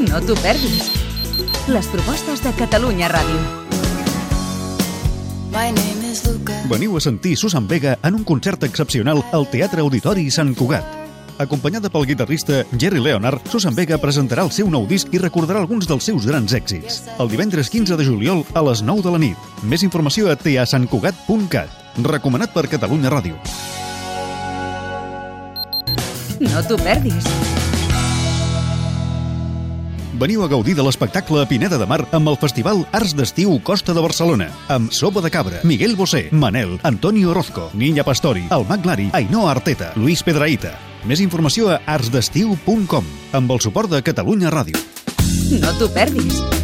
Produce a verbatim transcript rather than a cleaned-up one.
No t'ho perdis. Les propostes de Catalunya Ràdio. Veniu a sentir Susan Vega en un concert excepcional al Teatre Auditori Sant Cugat. Acompanyada pel guitarrista Jerry Leonard, Susan Vega presentarà el seu nou disc i recordarà alguns dels seus grans èxits. El divendres quinze de juliol a les nou de la nit. Més informació a t a sant cugat punt cat. Recomanat per Catalunya Ràdio. No t'ho perdis. Veniu a gaudir de l'espectacle a Pineda de Mar amb el Festival Arts d'Estiu Costa de Barcelona, amb Sopa de Cabra, Miguel Bosé, Manel, Antonio Orozco, Niña Pastori, el Mag Lari, Ainhoa Arteta, Luis Pedraíta. Més informació a arts d'estiu punt com, amb el suport de Catalunya Ràdio. No t'ho perdis.